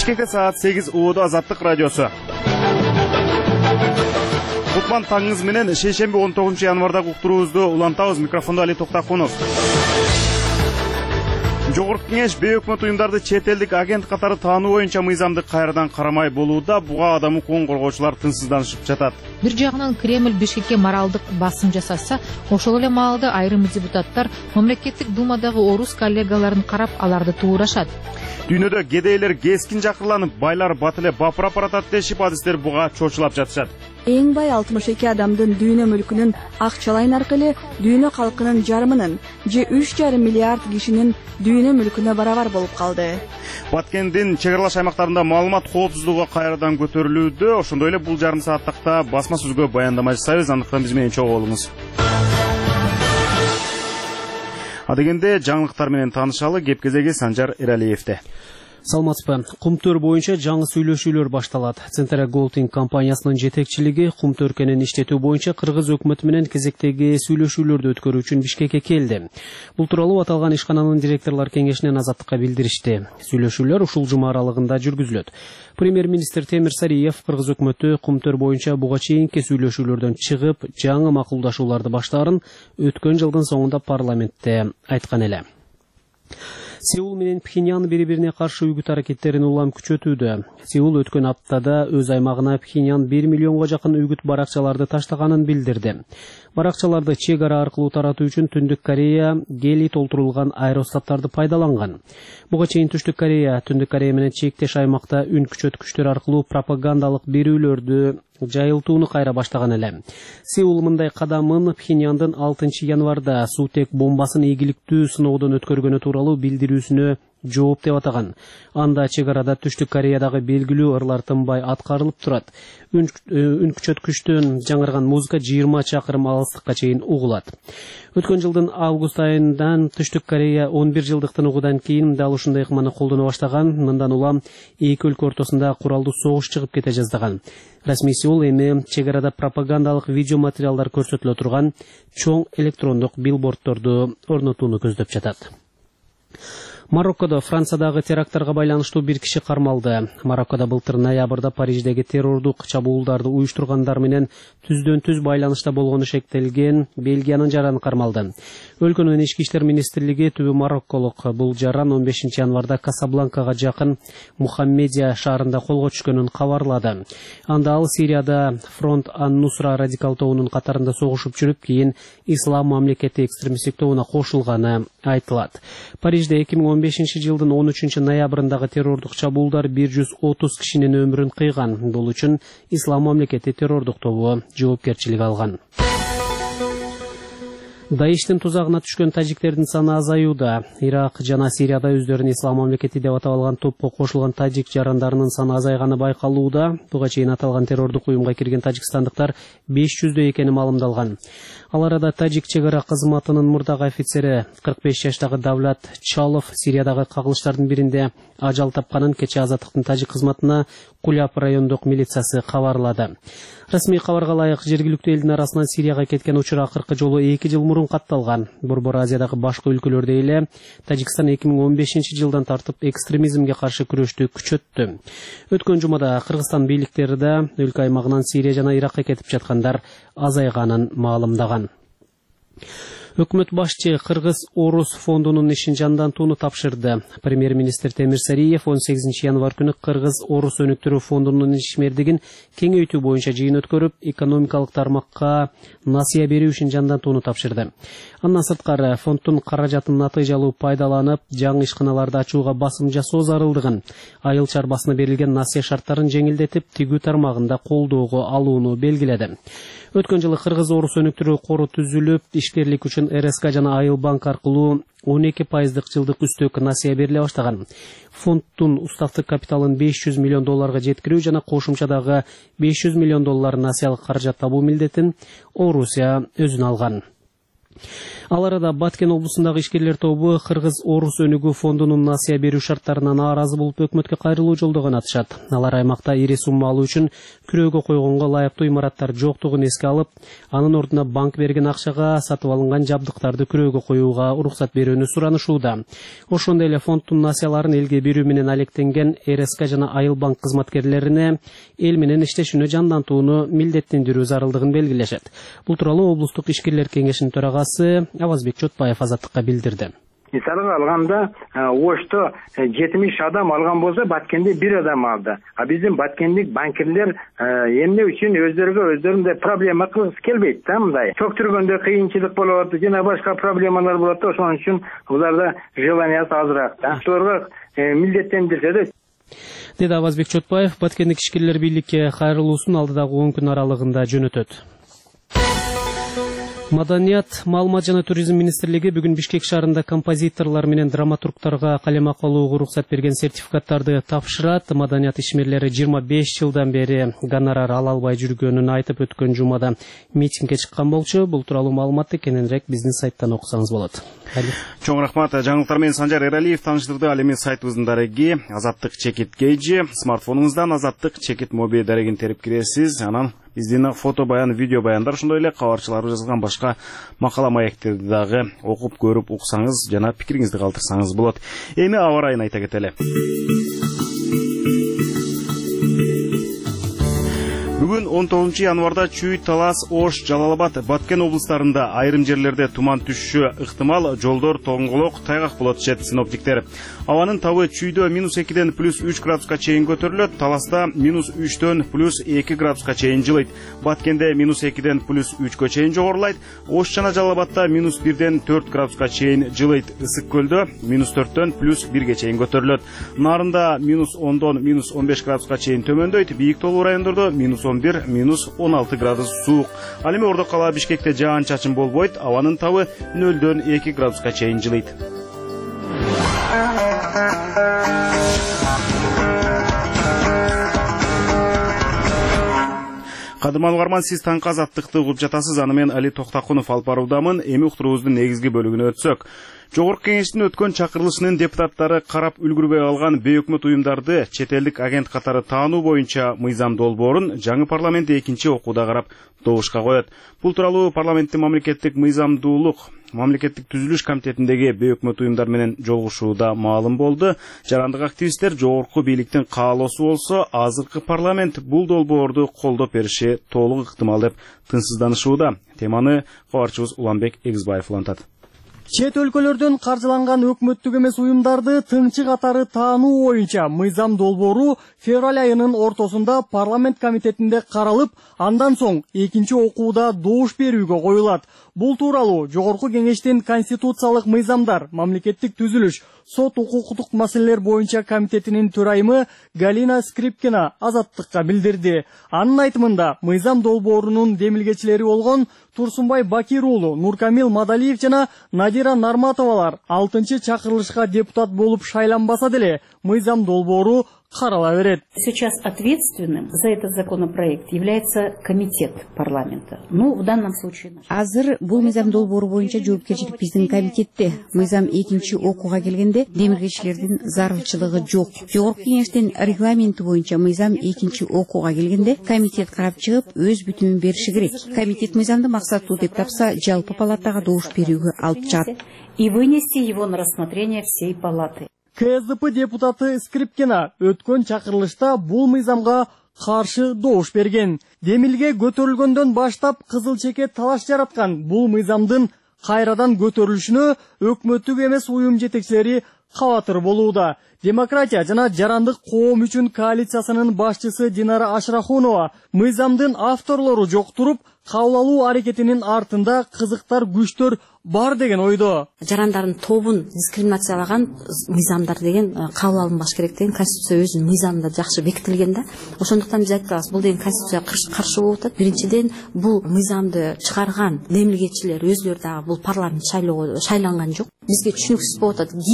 Бишкекте саат 8 УУД Азаттык радиосу. Кутман таңыңыз менен шейшемби 19 январда уктуруубузду улантабыз. Микрофондо Али Токтакунов. Жогорку кеңеш бейөкмөт уюмдарды чет элдик агент катары таануу боюнча мыйзамды кайрадан карамай болууда. Буга адам укугун коргоочулар тынчсызданышып жатат. Бир жагынан Кремль Бишкекке моралдык басым жасаса, ошол эле маалда айрым депутаттар мамлекеттик думадагы орус коллегаларын карап аларды туурашат. Дүйнөдө кедейлер кескин жакырланып, байлар бат эле бапырап баратат дешип адистер буга чочулап жатышат. Эң бай 62 адамдын дүйнө мүлкүнүн акчалайн аркылуу дүйнө калкынын жарымынын же 3,5 миллиард кишинин дүйнө мүлкүнө барабар болуп калды. Баткендин чек аралаш аймактарында маалымат коопсуздугу кайрадан көтөрүлүүдө. Ошондой эле бул жарым сааттыкта басма сөзгө баяндама жасайбыз. Андыктан биз менен чогуу болуңуз. Адегенде жаңылыктар менен таанышалы. Кеп кезеги Санжар Эралиевде. Саламатсызбы. Кумтөр боюнча жаңы сүйлөшүүлөр башталат. Центра Голдинг компаниясынын жетекчилиги кумтөр өлкөнүн иштетүү боюнча кыргыз өкмөтү менен кезектеги сүйлөшүүлөрдү өткөрүү үчүн Бишкекке келди. Бул тууралуу аталган ишкананын директорлор кеңешинен Азаттыкка билдиришти. Сүйлөшүүлөр ушул жума аралыгында жүргүзүлөт. Премьер-министр Темир Сариев кыргыз өкмөтү кумтөр боюнча буга чейинки сүйлөшүүлөрдөн чыгып, жаңы макулдашууларды баштаарын өткөн жылдын соңунда парламентте айткан эле. Сеул менен Пхеньян бири-бирине каршы үгүт аракеттерин улам күчөтүүдө. Сеул өткөн аптада өз аймагына Пхеньян 1 миллионго жакын үгүт баракчаларды таштаганын билдирди. Баракчаларды чек ара аркылуу таратуу үчүн Түндүк Корея гелий толтурулган аэростаттарды пайдаланган. Буга чейин Түштүк Корея, Түндүк Корея менен чектеш аймакта үн күчөткүчтөр аркылуу пропагандалык берүүлөрдү жайылтууну кайра баштаган эле. Сеул мындай кадамын Пхеньяндын 6 январда суутек бомбасын ийгиликтүү сыноодон өткөргөнү тууралуу билдирүүсүнө жооп деп атаган. Анда чек арада Түштүк Кореядагы белгилүү ырлар тынбай аткарылып турат. Үн күчөткүчтөн жаңырган музыка 20 чакырым алыстыкка чейин угулат. Өткөн жылдын август айынан Түштүк Корея 11 жылдыктын угудан кийин дал ушундай ыкманы колдоно баштаган. Мындан улам эки өлкө ортосунда куралдуу согуш чыгып кете жаздаган. Расмий Сеул эми чек арада пропагандалык видео материалдар көрсөтүлө турган чоң электрондук билбордторду орнотууну көздөп жатат. Мароккодо Франциядагы теракттарга байланыштуу бир киши кармалды. Мароккодо былтыр ноябрда Париждеги террордук чабуулдарды уюштургандар менен түздөн-түз байланышта болгону шектелген Бельгиянын жараны кармалды. Өлкөнүн ички иштер министрлиги түбү марокколук бул жаран 15 январда Касабланкага жакын Мухаммедия шаарында колго түшкөнүн кабарлады. Анда ал Сирияда Фронт ан-Нусра радикал тобунун катарында согушуп жүрүп, кийин Ислам мамлекети экстремисттик тобуна кошулганы айтылат. Парижде 2015 жылдын 13 ноябрындагы террордук чабуулдар 130 кишинин өмүрүн кыйган. Бул үчүн Ислам мамлекети террордук тобу жоопкерчилик алган. Даиштин тузагына түшкөн тажиктердин саны азаюуда. Ирак жана Сирияда өздөрүн Ислам мамлекети деп атап алган топко кошулган тажик жарандарынын саны азайганы байкалууда. Буга чейин аталган террордук уюмга кирген тажикстандыктар 500 экени маалымдалган. Ал арада тажик чек ара кызматынын мурдагы офицери 45 жаштагы Давлат Чалов Сириядагы кагылыштардын биринде ажал тапканын кече Азаттыктын тажик кызматына Куляп райондук милициясы кабарлады. Расмий кабарга ылайык жергиликтүү элдин арасынан Сирияга кеткен учур акыркы жолу 2 жыл мурун катталган. Борбор Азиядагы башка өлкөлөрдө эле Тажикстан 2015 жылдан тартып экстремизмге каршы күрөштү күчөттү. Өткөн жумада Кыргызстан бийликтери да өлкө аймагынан Сирия жана Иракка кетип жаткандар азайганын маалымдаган. Өкмөт башчы Кыргыз-Орус фондунун ишин жандантууну тапшырды. Премьер-министр Темир Сариев 18 январ күнү Кыргыз-Орус өнүктүрүү фондунун ишмердигин кеңейтүү боюнча жыйын өткөрүп, экономикалык тармакка насыя берүү ишин жандантууну тапшырды. Андан сырткары фонддун каражатын натыйжалуу пайдаланып, жаңы ишканаларды ачууга басым жасоо зарылдыгын, айыл чарбасына берилген насыя шарттарын жеңилдетип, тигүү тармагында колдоого алууну белгиледи. Өткөн жылы Кыргыз-Орус өнүктүрүү кору түзүлүп, ишкерлик үчүн РСК жана Айыл банк аркылуу 12% жылдык үстөк насыя бериле баштаган. Фонддун уставдык капиталын $500 миллион жеткирүү жана кошумчадагы $500 миллион насыялык каражат табуу милдетин Орусия өзүнө алган. Ал арада Баткен облусундагы ишкерлер тобу Кыргыз-Орус өнүгүү фондунун насыя берүү шарттарына нааразы болуп өкмөткө кайрылуу жолдогон атышат. Алар аймакта ири сумма алуу үчүн күрөөгө койгонго лайыктуу имараттар жоктугун эске алып, анын ордуна банк берген акчага сатып алынган жабдыктарды күрөөгө коюуга уруксат берүүнү суранышууда. Ошондой эле фонддун насыяларын элге берүү менен алектенген РСК жана Айыл банк кызматкерлерине эл менен иштешүүнү жандантууну милдеттендирүү зарылдыгын белгилешет. Бул тууралуу облустук ишкерлер кеңешинин төрагасы Авазбек Чотбаев Азаттыкка билдирди. Мисалга алганда, Ошто 70 адам алган болсо, Баткенде 1 адам алды. А биздин баткендик банкирлер эмне үчүн өздөрүндөй проблема кылгысы келбейт да, мындай. Чөктүргөндө кыйынчылык болот, жана башка проблемалар болот да, ошон үчүн буларда желаниясы азыраак да. Ошолорго милдеттендирсе да. Деди Авазбек Чотбаев, Баткендик ишкерлер бийликке кайрылуусун алдыдагы 10 күн аралыгында жөнөтөт. Маданият, маалымат жана туризм министрлиги бүгүн Бишкек шаарында композиторлор менен драматургтарга калемак алууга уруксат берген сертификаттарды тапшырат. Маданият ишмерлери 25 жылдан бери гонорар ала албай жүргөнүн айтып өткөн жумада митингге чыккан болчу. Бул тууралуу маалыматты кененирээк биздин сайттан окусаңыз болот. Чоң рахмат. Жаңылыктар менен Санжар Эралиев таныштырды. Ал эми сайтыбыздын дареги Азаттык чекит гейджи. Смартфонуңуздан Азаттык чекит моби дарегин терип киресиз. Анан биздин фото баян, видео баяндар, ошондой эле кабарчылар жазган башка макала маектерди дагы окуп көрүп уксаңыз жана пикириңизди калтырсаңыз болот. Эми аба ырайын айта кетели. Бүгүн 19 январда Чүй, Талас, Ош, Жалал-Абад, Баткен облустарында айрым жерлерде туман түшүшү ыктымал, жолдор тоңголок, тайгак болот дешет синоптиктер. Абанын табы Чүйдө -2ден +3 градуска чейин көтөрүлөт, Таласта -3дөн +2 градуска чейин жылыйт. Баткенде -2ден +3кө чейин жогорулайт. Ош жана Жалал-Абадта -1ден 4 градуска чейин жылыйт. Ысык көлдө -4дөн +1ге чейин көтөрүлөт. Нарында -10дон -15 градуска чейин төмөндөйт. Бийик тоолуу райондордо -11, -16 градус суук. Ал эми Ордо кала Бишкекте жаан-чачын болбойт. Абанын табы 0дөн 2 градуска чейин жылыйт. Кадырман угарман, сиз таңкы Азаттыкты угуп жатасыз. Аны мен Али Токтакунов алып баруудамын. Эми уктуруубуздун негизги бөлүгүнө өтсөк. Жогорку кеңештин өткөн чакырылышынын депутаттары карап үлгүрбөй алган бейөкмөт уюмдарды чет элдик агент катары таануу боюнча мыйзам долбоорун жаңы парламент экинчи окууда карап добушка коет. Бул тууралуу парламенттин мамлекеттик мыйзамдуулук, мамлекеттик түзүлүш комитетиндеги бейөкмөт уюмдар менен жолугушууда маалым болду. Жарандык активисттер жогорку бийликтин каалоосу болсо, азыркы парламент бул долбоорду колдоп бериши толук ыктымал деп тынчсызданышууда. Теманы кабарчыбыз Уланбек Эгизбаев улантат. Чет өлкөлөрдөн каржыланган өкмөттүк эмес уюмдарды тыңчы катары таануу боюнча мыйзам долбоору февраль айынын ортосунда парламент комитетинде каралып, андан соң экинчи окууда добуш берүүгө коюлат. Бул тууралуу жогорку кеңештин конституциялык мыйзамдар, мамлекеттик түзүлүш, сот укуктук маселелер боюнча комитетинин төрайымы Галина Скрипкина Азаттыкка билдирди. Анын айтымында мыйзам долбоорунун демилгечилери болгон Турсунбай Бакир уулу, Нуркамил Мадалиев жана Надира Нарматовалар 6-чы чакырылышка депутат болуп шайланбаса деле мыйзам долбоору карала берет. Сейчас ответственным за этот законопроект является комитет парламента. Ну, в данном случае... Азыр бул мыйзам долбоору боюнча жоопкерчилик биздин комитетте. Мыйзам экинчи окууга келгенде демилгечилердин зарылчылыгы жок. Жогорку кеңештин регламенти боюнча мыйзам экинчи окууга келгенде комитет карап чыгып өз бүтүмүн бериши керек. Комитет мыйзамды максаттуу деп тапса, жалпы палатага добуш берүүгө алып чыгат. И вынести его на рассмотрение всей палаты. КСДП депутаты Скрипкина өткөн чакырылышта бул мыйзамга каршы добуш берген. Демилге көтөрүлгөндөн баштап кызыл чеке талаш жараткан бул мыйзамдын кайрадан көтөрүлүшүнө өкмөттүк эмес уюм жетекчилери кабатыр болууда. Демократия жана жарандык коом үчүн коалициясынын башчысы Динара Ашрахунова мыйзамдын авторлору жоктуруп, кабыл алуу аракетинин артында кызыктар күчтөр бар деген ойдо. Жарандардын тобун дискриминациялаган мыйзамдар деген кабыл алынбаш керек деген конституция өзүнүн мыйзамында жакшы бекитилген да. Ошондуктан биз айта алабыз, бул деген конституцияга каршы болуп атат. Биринчиден, бул мыйзамды чыгарган демилгечилер өзүлөрү дагы бул парламент шайланган жок. Бизге түшүнүксүз болуп атат. Ким муну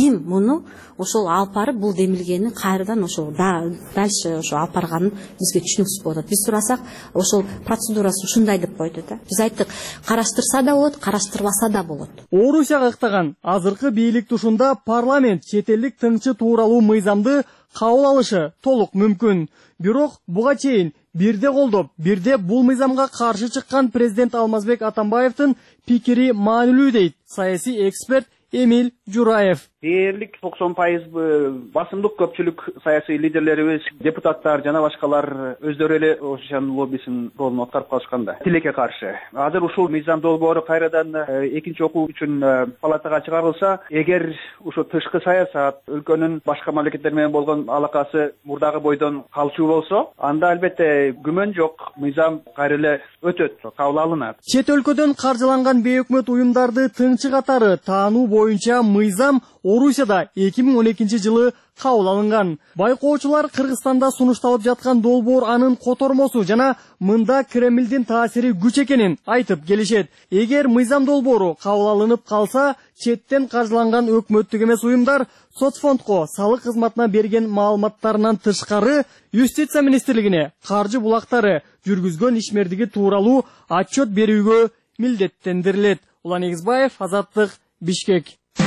аны ошол алып барып бул демилгени кайрадан ошол дальше ошо алып барганын бизге түшүнүксүз болуп атат. Биз сурасак ошол процедурасы ушундай деп койду да. Биз айттык, караштырса да болот, караштырбаса да болот. Орусияга ыктаган азыркы бийлик тушунда парламент чет элдик тыңчы тууралуу мыйзамды кабыл алышы толук мүмкүн. Бирок буга чейин бирде колдоп, бирде бул мыйзамга каршы чыккан президент Алмазбек Атамбаевдин пикири маанилүү дейт саясий эксперт Эмиль Жураев. Дээрлик 90% басымдык көпчүлүк саясий лидерлерибиз, депутаттар жана башкалар өздөрү эле ошонун лоббисин ролун аткарып калышканда тилекке каршы. Азыр ушул мыйзам долбоору кайрадан экинчи окуу үчүн палатага чыгарылса, эгер ушу тышкы саясат, өлкөнүн башка мамлекеттер менен болгон алакасы мурдагы бойдон калчу болсо, анда албетте күмөн жок, мыйзам кайра эле өтөт, кабыл алынат. Чет өлкөдөн каржыланган бейөкмөт уюмдарды тыңчы катары таануу боюнча мыйзам Орусияда 2012 жылы кабыл алынган. Байкоочулар Кыргызстанда сунушталып жаткан долбоор анын котормосу жана мында Кремлдин таасири күч экенин айтып келишет. Эгер мыйзам долбоору кабыл алынып калса, четтен каржыланган өкмөттүк эмес уюмдар соцфондко салык кызматына берген маалыматтарынан тышкары Юстиция министрлигине каржы булактары жүргүзгөн ишмердиги тууралуу отчет берүүгө милдеттендирилет. Улан Эгизбаев, Азаттык, Бишкек.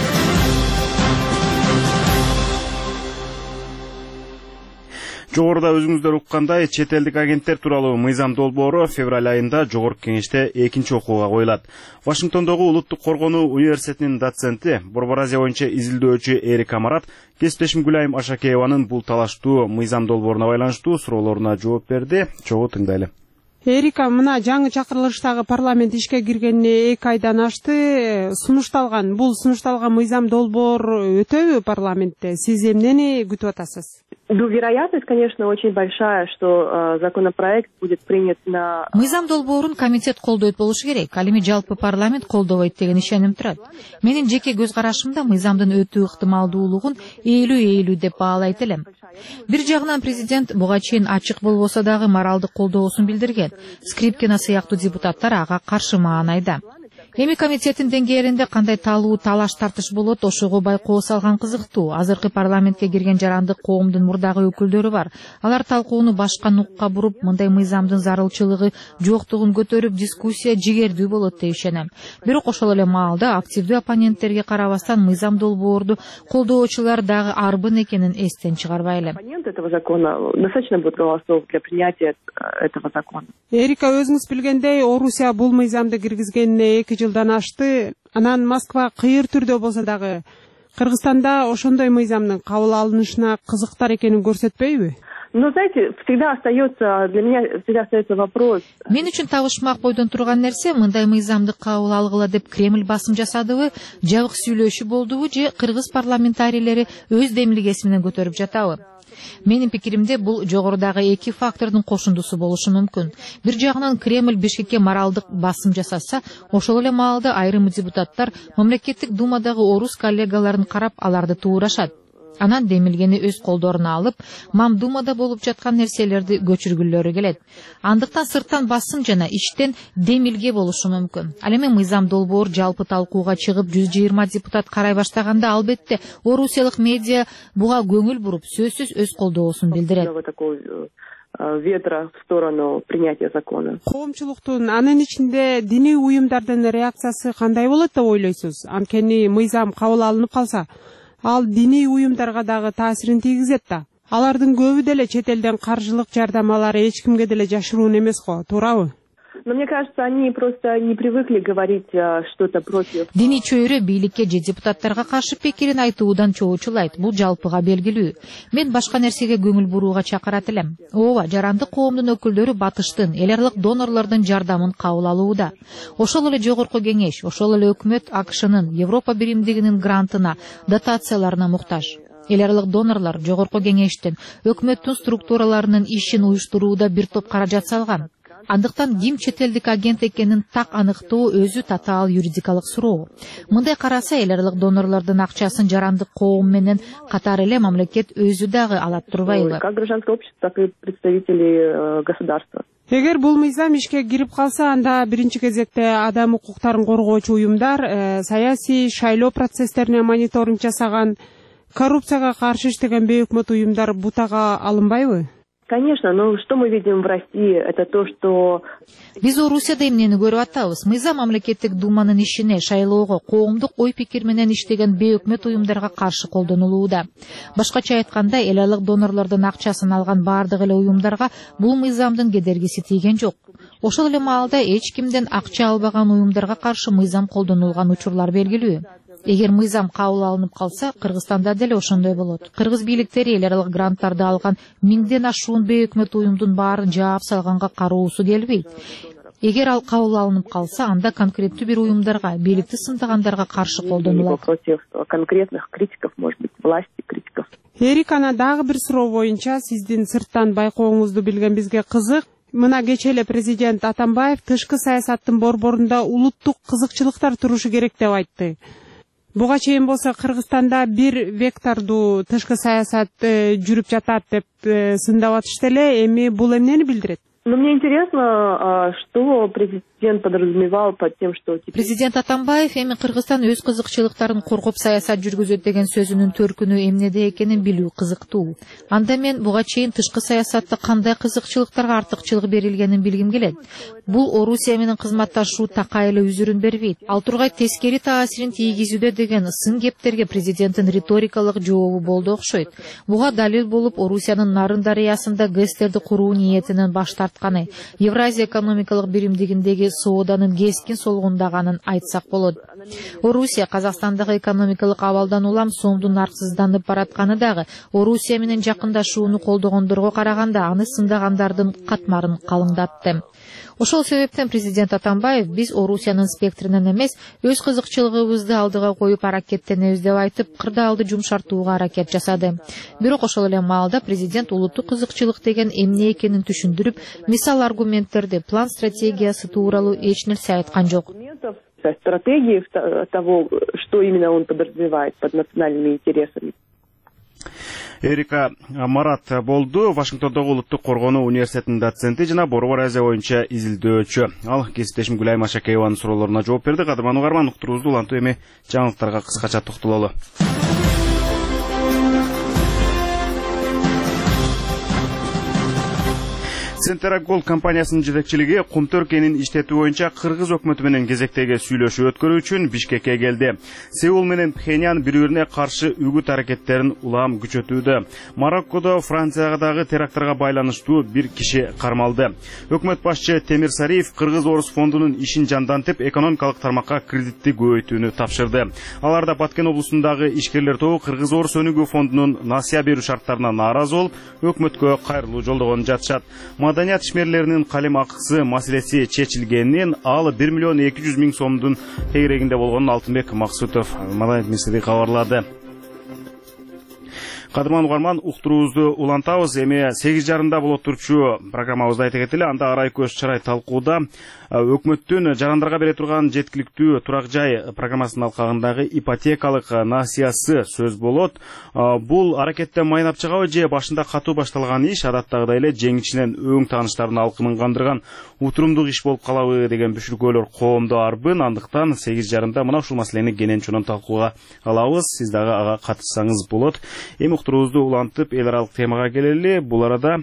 Жогоруда өзүңүздөр уккандай, чет элдик агенттер тууралуу мыйзам долбоору февраль айында Жогорку кеңеште экинчи окууга коюлат. Вашингтондогу Улуттук коргонуу университетинин доценти, Борбор Азия боюнча изилдөөчү Эрика Марат кесиптешим Гүлайым Ашакееванын бул талаштуу мыйзам долбооруна байланыштуу суроолоруна жооп берди. Чогуу тыңдайлы. Эрика, мына жаңы чакырылыштагы парламент ишке киргенине 2 айдан ашты. Бул сунушталган мыйзам долбоор өтөбү парламентте? Сиз эмнени күтүп атасыз? Вероятность, конечно, очень большая, что законопроект будет принят на... Мыйзам долбоорун комитет колдойт болушу керек. Ал эми жалпы парламент колдобойт деген ишеним турат. Менин жеке көз карашымда мыйзамдын өтүү ыктымалдуулугун 50-50 деп баалайт элем. Бир жагынан президент буга чейин ачык болбосо дагы моралдык колдоосун билдирген. Скрипкина сыяктуу депутаттар ага каршы маанайда. Эми комитеттин деңгээлинде кандай талуу талаш тартыш болот, ошого байкоо салган кызыктуу. Азыркы парламентке кирген жарандык коомдун мурдагы өкүлдөрү бар. Алар талкууну башка нукка буруп, мындай мыйзамдын зарылчылыгы жоктугун көтөрүп, дискуссия жигердүү болот деп ишенем. Бирок ошол эле маалда активдүү оппоненттерге карабастан мыйзам долбоорду колдоочулар дагы арбын экенин эстен чыгарбайлы. Оппонент этого закона достаточно будет голосов для принятия этого закона. Эрика, өзүңүз билгендей, Орусия бул мыйзамды киргизгенине 2 жылдан ашты. Анан Москва кыйыр түрдө болсо дагы Кыргызстанда ошондой мыйзамдын кабыл алынышына кызыктар экенин көрсөтпөйбү? Но, знаете, для меня всегда остается вопрос. Мен үчүн табышмак бойдон турган нерсе, мындай мыйзамды кабыл алгыла деп Кремль басым жасадыбы, жабык сүйлөшүү болдубу же кыргыз парламентарийлери өз демилгеси менен көтөрүп жатабы? Менин пикиримде бул жогорудагы 2 фактордун кошундусу болушу мүмкүн. Бир жагынан Кремль Бишкекке моралдык басым жасаса, ошол эле маалда айрым депутаттар мамлекеттик думадагы орус коллегаларын карап аларды туурашат. Анан демилгени өз колдоруна алып, Мамдумада болуп жаткан нерселерди көчүргүлөрү келет. Андыктан сырттан басым жана иштен демилге болушу мүмкүн. Ал эми мыйзам долбоор жалпы талкууга чыгып 120 депутат карай баштаганда албетте орусиялык медиа буга көңүл буруп, сөзсүз өз колдоосун билдирет. Ветра в сторону принятия закона. Коомчулуктун анын ичинде диний уюмдардын реакциясы кандай болот деп ойлойсуз? Анткени мыйзам кабыл алынып калса, ал диний уюмдарга дагы таасирин тийгизет да. Алардын көбү деле чет элден каржылык жардамалары эч кимге деле жашыруун эмес го, туурабы? Но мне кажется, они просто не привыкли говорить что-то против. Диний чөйрө бийликке же депутаттарга каршы пикирин айтуудан чоочулайт. Бул жалпыга белгилүү. Мен башка нерсеге көңүл бурууга чакырат элем. Ооба, жарандык коомдун өкүлдөрү батыштын, эл аралык донорлордун жардамын кабыл алууда. Ошол эле жогорку кеңеш, ошол эле өкмөт АКШнын, Европа биримдигинин грантына, дотацияларына муктаж. Эл аралык донорлор жогорку кеңештин, өкмөттүн структураларынын ишин уюштурууда бир топ каражат салган. Андыктан ким чет элдик агент экенин так аныктоо өзү татаал юридикалык суроо. Мындай караса эл аралык донорлордун акчасын жарандык коом менен катар эле мамлекет өзү дагы алат турбайбы? Как гражданское общество, так и представители государства. Эгер бул мыйзам ишке кирип калса, анда биринчи кезекте адам укуктарын коргоочу уюмдар, саясий шайлоо процесстерине мониторинг жасаган Коррупцияга каршы иштеген бейөкмөт уюмдар бутага алынбайбы? Конечно, но что мы видим в России, это то, что... Биз Орусияда эмнени көрүп атабыз? Мыйзам мамлекеттик думанын ишине, шайлоого, коомдук ой пикир менен иштеген бейөкмөт уюмдарга каршы колдонулууда. Башкача айтканда, эл алык донорлордун акчасын алган бардык эле уюмдарга бул мыйзамдын кедергиси тийген жок. Ошол эле маалда эч кимден акча албаган уюмдарга каршы мыйзам колдонулган учурлар белгилүү. Эгер мыйзам кабыл алынып калса, Кыргызстанда деле ошондой болот. Кыргыз бийликтери эл аралык гранттарды алган 1000ден ашуун бейөкмөт уюмдун баарын жаап салганга кароосу келбейт. Эгер ал кабыл алынып калса, анда конкреттүү бир уюмдарга, бийликти сындыгандарга каршы колдонулат. Против конкретных критиков, может быть, власти критиков. Эрикана дагы бир суроо боюнча сиздин сырттан байкооңузду билген бизге кызык. Мына кече эле президент Атамбаев тышкы саясаттын борборунда улуттук кызыкчылыктар турушу керек деп айтты. Буга чейин болсо Кыргызстанда бир вектордуу тышкы саясат жүрүп жатат деп сындап атышты эле. Эми бул эмнени билдирет? Но мне интересно, что президент подразумевал под тем, что... Президент Атамбаев эми Кыргызстан өз кызыкчылыктарын коргоп саясат жүргүзөт деген сөзүнүн төркүнү эмнеде экенин билүү кызыктуу. Анда мен буга чейин тышкы саясатта кандай кызыкчылыктарга артыкчылык берилгенин билгим келет. Бул Орусия менен кызматташуу такай эле үзүрүн бербейт. Ал тургай тескери таасирин тийгизүүдө деген сын кептерге президенттин риторикалык жообу болду окшойт. Буга далил болуп Орусиянын Нарын дарыясында ГЭСтерди куруу ниетинен баш тартканы, Евразия экономикалык биримдигиндеги сооданын кескин солгундаганын айтсак болот. Орусия Казакстандагы экономикалык абалдан улам сомдун нарксызданып баратканы дагы Орусия менен жакындашууну колдогондорго караганда аны сындагандардын катмарын калыңдатты. Ошол себептен президент Атамбаев биз Орусиянын спектринен эмес, өз кызыкчылыгыбызды алдыга коюп аракеттенебиз деп айтып, кырдаалды жумшартууга аракет жасады. Бирок ошол эле маалда президент улуттук кызыкчылык деген эмне экенин түшүндүрүп, мисал аргументтерди, план стратегиясы тууралуу эч нерсе айткан жок. Стратегии того, что именно он подразумевает под национальными интересами. Эрика Марат болду, Вашингтондогу улуттук коргонуу университетинин доценти жана Борбор Азия боюнча изилдөөчү. Ал кесиптешим Гүлай Машакееванын суроолоруна жооп берди. Кадырман угарман, уктуруубузду улантып эми жаңылыктарга кыскача токтололу. Центрагол компаниясынын жетекчилиги Кумтөр кенин иштетүү боюнча Кыргыз өкмөтү менен кезектеги сүйлөшүү өткөрүү үчүн Бишкекке келди. Сеул менен Пхеньян бири-бирине каршы үгүт аракеттерин улам күчөтүүдө. Мароккодо Франциядагы терактарга байланыштуу бир киши кармалды. Өкмөт башчы Темир Сариев Кыргыз-Орус фондунун ишин жандантып, экономикалык тармакка кредитти көбөйтүүнү тапшырды. Аларда Баткен облусундагы ишкерлер тобу Кыргыз-Орус өнүгүү фондунун насыя берүү шарттарына нааразы болуп, өкмөткө кайрылуу жолдогон жатышат. Маданият ишмерлеринин калем акысы маселеси чечилгенин, ал 1 миллион 200 миң сомдун тегерегинде болгонун Алтынбек Максутов Маданият министри кабарлады. Кадырман угарман, уктуруубузду улантабыз. Эми 8:30 болот турчу программабызды айта кетели. Анда арай көз чарай талкууда өкмөттүн жарандарга бере турган жеткиликтүү турак жай программасынын алкагындагы ипотекалык насыясы сөз болот. Бул аракетте майнап чыгабы же башында катуу башталган иш адаттагыдай эле жеңичинен өң тааныштардын алкымын кандырган утурумдук иш болуп калабы деген бүшүркөөлөр коомдо арбын. Андыктан 8:30 мына ушул маселени кенен чонон талкууга алабыз. Сиз дагы ага катышсаңыз болот. Эми уктуруубузду улантып эл аралык темага келели. Бул арада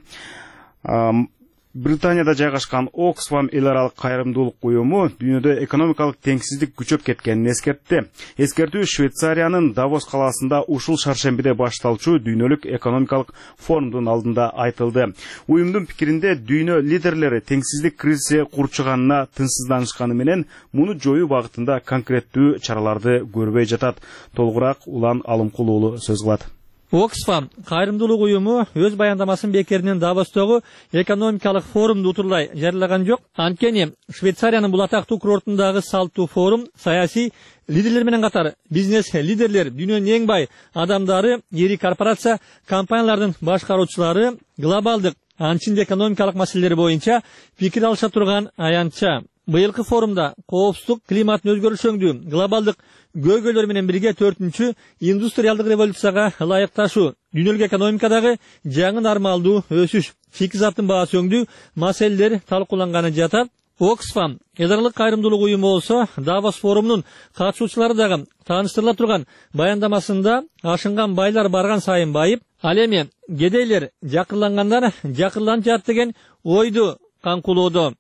Британияда жайгашкан Oxfam эл аралык кайрымдуулук уюму дүйнөдө экономикалык теңсиздик күчөп кеткенин эскертти. Эскертүү Швейцариянын Давос калаасында ушул шаршембиде башталчу дүйнөлүк экономикалык форумдун алдында айтылды. Уюмдун пикиринде дүйнө лидерлери теңсиздик кризиси курчуганына тынчсызданышканы менен муну жоюу багытында конкреттүү чараларды көрбөй жатат. Толугураак Улан Алымкул уулу сөз кылат. Oxfam кайрымдуулук уюму өз баяндамасын бекеринен Давостогу экономикалык форумду утурлай жарыялаган жок. Анткени Швейцариянын бул атактуу курортундагы салттуу форум саясий лидерлер менен катар бизнес лидерлер, дүйнөнүн эң бай адамдары, ири корпорация компаниялардын башкаруучулары глобалдык анчинде экономикалык маселелер боюнча пикир алыша турган аянтча. Быйылкы форумда коопсуздук, климаттын өзгөрүшөңдүү, глобалдык көйгөйлөр менен бирге 4-чү индустриалдык революцияга ылайыкташуу, дүйнөлүк экономикадагы жаңы нормалдуу өсүш, шикизаттын баасы өңдүү маселелер талкууланганы жатат. Oxfam Эдарлык кайрымдуулук уюму болсо Давос форумунун катышуучулары дагы тааныштырыла турган баяндамасында ашынган байлар барган сайын байып, ал эми кедейлер жакырлангандар жакырланып жатат деген ойду каңкулоодо.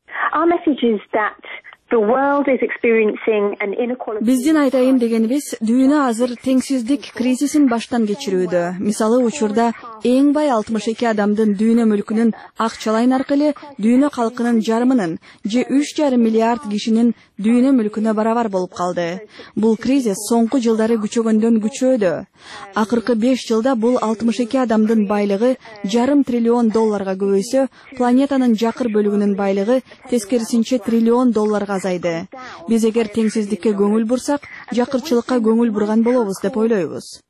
Биздин айтайын дегенибиз, дүйнө азыр теңсиздик кризисин баштан кечирүүдө. Мисалы учурда эң бай 62 адамдын дүйнө мүлкүнүн акчалайын аркылуу дүйнө калкынын жарымынын же 3,5 миллиард кишинин дүйнө мүлкүнө барабар болуп калды. Бул кризис соңку жылдары күчөгөндөн күчөөдө. Акыркы 5 жылда бул 62 адамдын байлыгы $1,5 триллион көбөйсө, планетанын жакыр бөлүгүнүн байлыгы тескерисинче $1 триллион азайды. Биз эгер теңсиздикке көңүл бурсак, жакырчылыкка көңүл бурган болобуз деп ойлойбуз.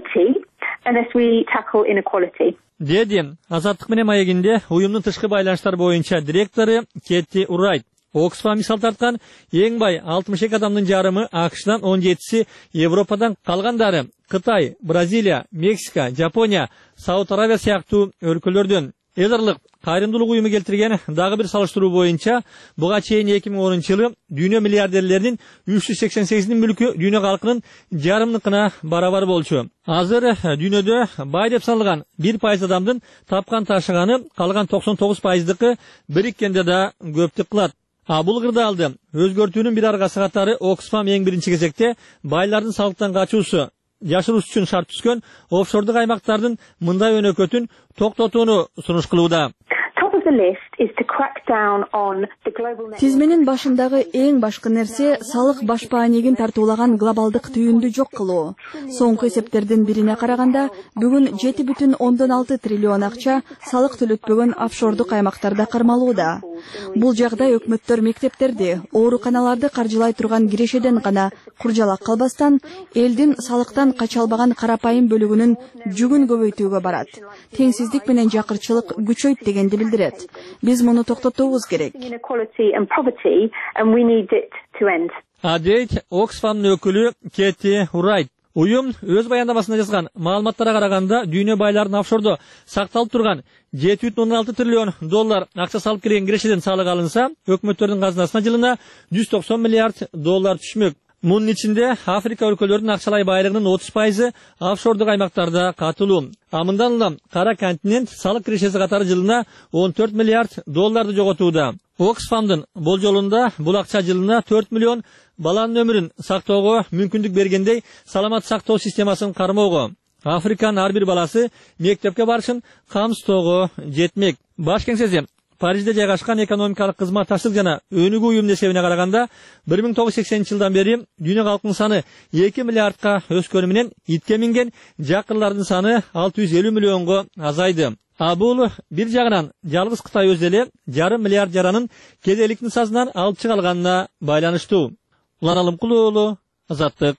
Деди Азаттык менен маегинде уюмдун тышкы байланыштар боюнча директору Кетти Урайт. Оксфам мисал тарткан эң бай 62 адамдын жарымы АКШдан, 17си Европадан, калгандары Кытай, Бразилия, Мексика, Жапония, Сауд Аравия сыяктуу өлкөлөрдөн. Эдарлык кайрымдуулук уюму келтирген дагы бир салыштыруу боюнча буга чейин 2010-жылы дүйнө миллиардерлеринин 388 мүлкү дүйнө калкынын жарымыныкына барабар болчу. Азыр дүйнөдө бай деп саналган 1% адамдын тапкан ташыганы калган 99%дыкы бириккенде да көптүк кылат. Бул кырдаалды өзгөртүүнүн бир аргасы катары Оксфам эң биринчи кезекте байлардын салыктан качуусу, жашыруус үчүн шарт түзгөн офшордук аймактардын мындай өнөкөтүн токтотууну сунуш кылууда. Тизменин башындагы эң башкы нерсе салык башпаанегин тартуулаган глобалдык түйүндү жок кылуу. Соңку эсептердин бирине караганда, бүгүн 7,6 триллион акча салык төлөтпөгөн офшордук аймактарда кармалууда. Бул жагдай өкмөттөр мектептерди, ооруканаларды каржылай турган кирешеден гана куржалак калбастан, элдин салыктан кача албаган карапайым бөлүгүнүн жүгүн көбөйтүүгө барат. Теңсиздик менен жакырчылык күчөйт дегенди билдирет. Биз муну токтотуубуз керек. Дейт Оксфамдын өкүлү Кетти Урайт. Уюм өз баяндамасында жазган маалыматтарга караганда дүйнө байларынын офшордо сакталып турган $7,6 триллион акча салып кирген кирешеден салык алынса, өкмөттөрдүн казынасына жылына $190 миллиард түшмөк. Мунун ичинде Африка өлкөлөрүнүн акчалай байлыгынын 30% офшордук аймактарда катылуу. Мындан улам Кара континент салык кирешеси катары жылына $14 миллиард жоготууда. Оксфамдын болжолунда бул акча жылына 4 миллион баланын өмүрүн сактоого мүмкүндүк бергендей саламат сактоо системасын кармоого, Африканын ар бир баласы мектепке барышын камсыздоого жетмек. Баш кеңсеси Парижде жайгашкан экономикалык кызматташтык жана өнүгүү уюмунун эсебине караганда 1980-жылдан бери дүйнө калкынын саны 2 миллиардка өскөнү менен итке минген жакырлардын саны 650 миллионго азайды. Бул бир жагынан жалгыз Кытай өз эле $1,5 миллиард жаранын кедейликтин сазынан алып чыга алганына байланыштуу. Улан Алымкулуу уулу, Азаттык.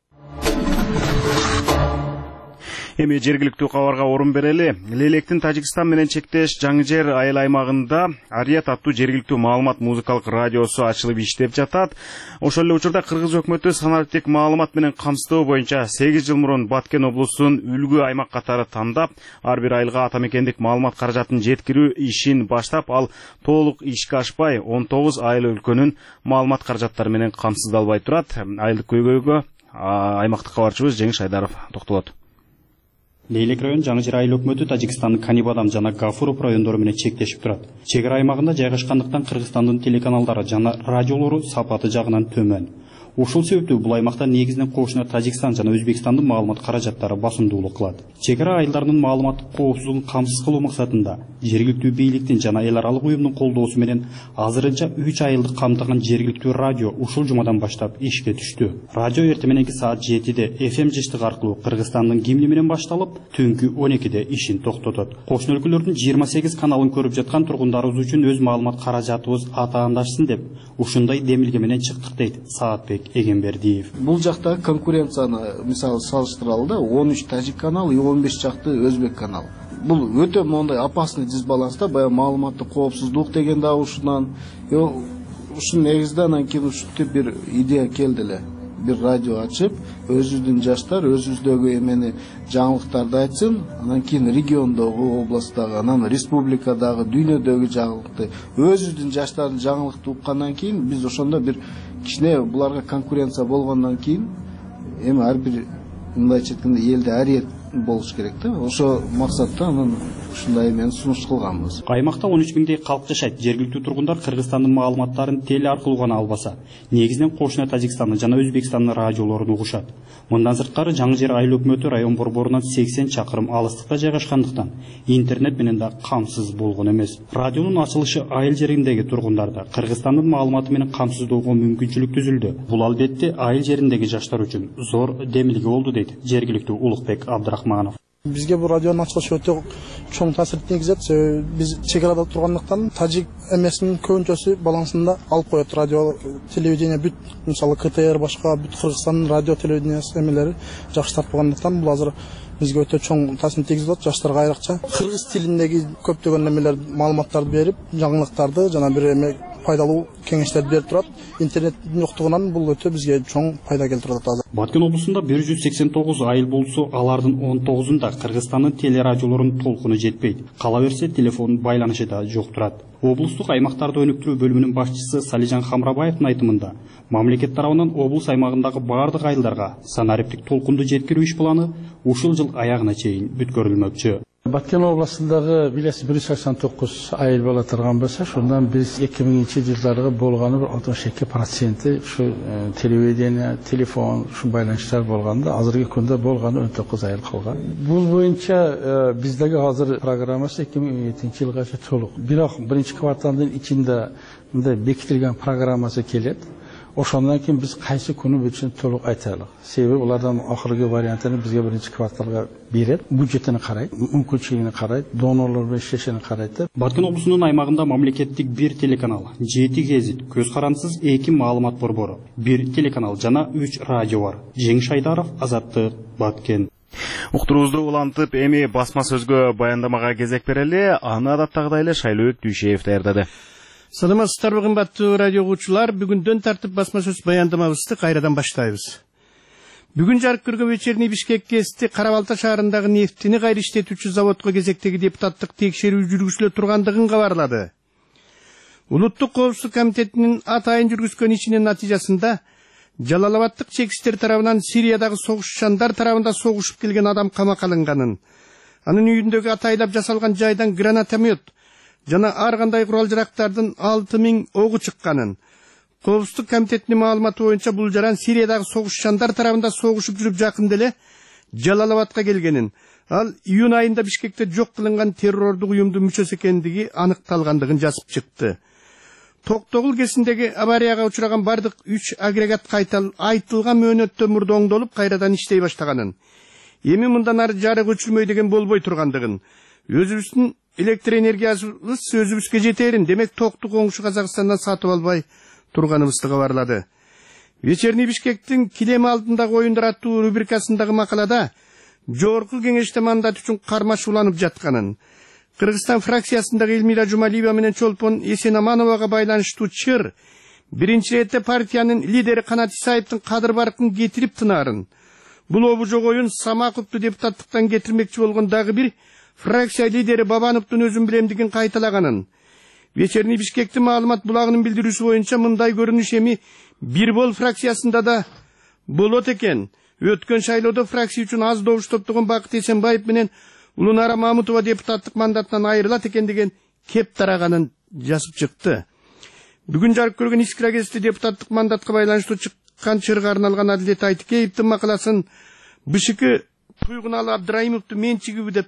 Эми жергиликтүү кабарга орун берели. Лелектин Тажикстан менен чектеш Жаңжер айыл аймагында Арият аттуу жергиликтүү маалымат музыкалык радиосу ачылып иштеп жатат. Ошол эле учурда кыргыз өкмөтү санариптик маалымат менен камсыздоо боюнча 8 жыл мурун Баткен облусун үлгү аймак катары тандап, ар бир айылга атамекендик маалымат каражатын жеткирүү ишин баштап, ал толук ишке ашпай 19 айыл өлкөнүн маалымат каражаттары менен камсыздалбай турат. Айылдык көйгөйгө аймактык кабарчыбыз Жеңиш Айдаров токтолот. Лейлек район Жаңжер айыл өкмөтү Тажикстандын Канибадам жана Гафуров райондору менен чектешип турат. Чек ара аймагында жайгашкандыктан Кыргызстандын телеканалдары жана радиолору сапаты жагынан төмөн. Ушул себептүү бул аймакта негизинен кошуна Тажикстан жана Өзбекстандын маалымат каражаттары басымдуулук кылат. Чек ара айылдарынын маалыматтык коопсуздугун камсыз кылуу максатында жергиликтүү бийликтин жана эл аралык уюмдун колдоосу менен азырынча 3 айылды камтыган жергиликтүү радио ушул жумадан баштап ишке түштү. Радио эртең мененки саат 7-де FM жыштык аркылуу Кыргызстандын гимни менен башталып, түнкү 12-де ишин токтотот. Кошуна өлкөлөрдүн 28 каналын көрүп жаткан тургундарыбыз үчүн өз маалымат каражатыбыз атаандашсын деп ушундай демилге менен чыктык дейт Саатбек Эгембердиев. Бул жакта конкуренцияны мисалы салыштыралы да 13 тажик канал и 15 жакты өзбек канал. Бул өтө моундай опасный дисбаланста, баягы маалыматтык коопсуздук деген да ушунан ушун негизде анан кийин ушинтип бир идея келди эле. бир радио ачып, өзүбүздүн жаштар өзүбүздөгү эмени жаңылыктарды айтсын, анан кийин региондогу, областтагы, анан республикадагы, дүйнөдөгү жаңылыкты өзүбүздүн жаштардын жаңылыкты уккандан кийин биз ошондо бир кичине буларга конкуренция болгондон кийин эми ар бир мындайча айтканда элде ариет болуш керек да. Ошо максатта анан ушундай эмени сунуш кылганбыз. Аймакта 13 миңдей калк жашайт. Жергиликтүү тургундар Кыргызстандын маалыматтарын теле аркылуу гана албаса, негизинен кошуна Тажикстандын жана Өзбекстандын радиолорун угушат. Мындан сырткары Жаңы Жер айыл өкмөтү район борборунан 80 чакырым алыстыкта жайгашкандыктан интернет менен да камсыз болгон эмес. Радионун ачылышы айыл жериндеги тургундарда Кыргызстандын маалыматы менен камсыздоого мүмкүнчүлүк түзүлдү. Бул албетте айыл жериндеги жаштар үчүн зор демилге болду дейт жергиликтүү Улукбек Абдрахманов. Бизге бул радионун ачылышы өтө чоң таасир тийгизет. Биз чек арада тургандыктан тажик эмесинин көбүнчөсү балансында алып коет. Радио, телевидение бүт, мисалы КТР башка бүт Кыргызстандын радио, телевидениясы эмелери жакшы тарткандыктан бул азыр бизге өтө чоң таасир тийгизип атат. Жаштарга айрыкча кыргыз тилиндеги көптөгөн эмелер, маалыматтарды берип, жаңылыктарды жана бир эме пайдалуу кеңештерди берип турат. Интернеттин жоктугунан бул өтө бизге чоң пайда келтирип атат азыр. Баткен облусунда 189 айыл болсо, алардын 19-унда Кыргызстандын телерадиолорунун толкуну жетпейт. Кала берсе, телефон байланышы да жок турат. Облустук аймактарды өнүктүрүү бөлүмүнүн башчысы Салижан Хамрабаевдин айтымында, мамлекет тарабынан облус аймагындагы бардык айылдарга санариптик толкунду жеткирүү иш планы ушул жыл аягына чейин бүткөрүлмөкчү. Баткен областындагы билесиз 189 айыл бола турган болсо, шундан биз 2000-жылдарга болгону 62% ушу телевидение, телефон, ушу байланыштар болгондо, азыркы күндө болгону 19 айыл калган. Бул боюнча биздеги азыр программасы 2007-жылга толук. Бирок биринчи кварталдын ичинде мындай бекитилген программасы келет. Ошондон кийин биз кайсы күнү бүтүн толук айтайлык. Себеби улардан акыркы вариантын бизге биринчи кварталга берет, бюджетин карайт, мүмкүнчүлүгүн карайт, донорлор менен иштешин карайт. Баткен облусунун аймагында мамлекеттик 1 телеканал, 7 гезит, көз карансыз 2 маалымат борбору, 1 телеканал жана 3 радио бар. Жеңиш Айдаров, Азаттык, Баткен. Уктуруубузду улантып, эми басма сөзгө баяндамага кезек берели. Аны адаттагыдай эле Шайлообек Дүйшеев даярдады. Саламатсыздарбы кымбаттуу радио угуучулар, бүгүндөн тартып басма сөз баяндамабызды кайрадан баштайбыз. Бүгүн жарык көргөн вечерний Бишкек гезити Кара Балта шаарындагы нефтини кайра иштетүүчү заводко кезектеги депутаттык текшерүү жүргүзүлө тургандыгын кабарлады. Улуттук коопсуздук комитетинин атайын жүргүзгөн ишинин натыйжасында Жалалабадтык чекистер тарабынан Сириядагы согушчандар тарабында согушуп келген адам камакка алынганын, анын үйүндөгү атайлап жасалган жайдан гранатомет жана ар кандай курал жарактардын 6000 огу чыкканын, Коопсуздук комитетинин маалыматы боюнча бул жаран Сириядагы согушчандар тарабында согушуп жүрүп жакында эле Жалалабадка келгенин, ал июнь айында Бишкекте жок кылынган террордук уюмдун мүчөсү экендиги аныкталгандыгын жазып чыкты. Токтогул кесиндеги аварияга учураган бардык 3 агрегат айтылган мөөнөттөн мурда оңдолуп кайрадан иштей баштаганын, эми мындан ары жарык өчүрмөй деген болбой тургандыгын, өзүбүздүн электр энергиябыз өзүбүзгө жетерин, демек токту коңшу Казакстандан сатып албай турганыбызды кабарлады. Вечерний Бишкектин килем алдындагы оюндар аттуу рубрикасындагы макалада жогорку кеңеште мандат үчүн кармашууланып жатканын, Кыргызстан фракциясындагы Элмира Жумалиева менен Чолпон Эсенамановага байланыштуу чыр биринчи четте партиянын лидери Канат Исаевдин кадыр баркын кетирип тынаарын, бул обужок оюн Самаковду депутаттыктан кетирмекчи болгон дагы бир фракция лидери Бабановдун өзүн билемдигин кайталаганын, Вечерний Бишкектин маалымат булагынын билдирүүсү боюнча мындай көрүнүш эми Бир бол фракциясында да болот экен. Өткөн шайлоодо фракция үчүн аз добуш топтогон Бакыт Эсенбаев менен Улунара Мамутова депутаттык мандатынан айрылат экен деген кеп тараганын жазып чыкты. Бүгүн жарык көргөн Искра гезити депутаттык мандатка байланыштуу чыккан чырга арналган Адилет Айтыкеевдин макаласын БШК Туйгуналы Абдраимовду менчигиби деп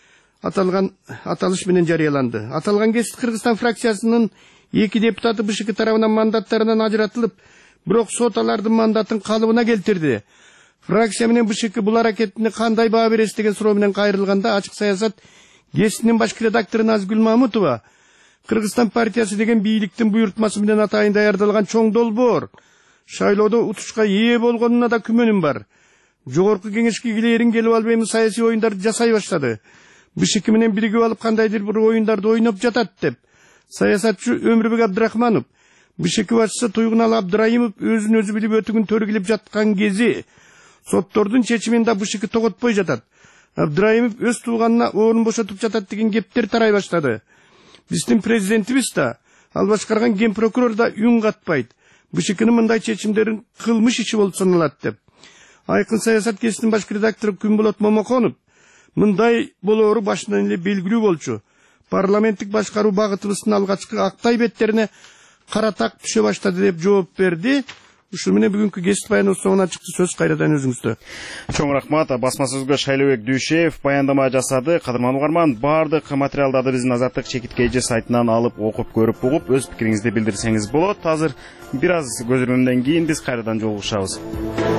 аталган аталыш менен жарыяланды. Аталган гезит Кыргызстан фракциясынын 2 депутаты БШК тарабынан мандаттарынан ажыратылып, бирок сот алардын мандатын калыбына келтирди. Фракция менен БШК бул аракетине кандай баа бересиз деген суроо менен кайрылганда Ачык саясат гезитинин башкы редактору Назгүл Мамутова Кыргызстан партиясы деген бийликтин буйртмасы менен атайын даярдалган чоң долбоор шайлоодо утушка ээ болгонуна да күмөнүм бар. Жогорку кеңешке килерин келип албайм саясий оюндарды жасай баштады. БШК менен биригип алып кандайдыр бир оюндарды ойноп жатат деп саясатчы Өмүрбек Абдрахманов БШК башчысы Туйгунал Абдраимов өзүн өзү билип өтүгүн төргилеп жаткан кези соттордун чечимин да БШК тоготпой жатат. Абдраимов өз тууганына орун бошотуп жатат деген кептер тарай баштады. Биздин президентибиз да, ал башкарган ген прокурор да үн катпайт. БШКнын мындай чечимдерин кылмыш иши болуп саналат деп. Айкын саясат кесинин баш редактору Күнболот Момоконов мындай болоору башынан эле белгилүү болчу. Парламенттик башкаруу багытыбыздын алгачкы актай беттерине кара так түшө баштады деп жооп берди. Ушу менен бүгүнкү кесип баяныбыз соңуна чыкты. Сөз кайрадан өзүңүздө. Чоң рахмат. Басма сөзгө Шайлообек Дүйшеев баяндама жасады. Кадырман угарман, баардык материалдарды биздин Азаттык чекиткейжи сайтынан алып, окуп, көрүп, угуп, өз пикириңизди билдирсеңиз болот. Азыр бир аз көзөмөмдөн кийин биз кайрадан жолугушабыз.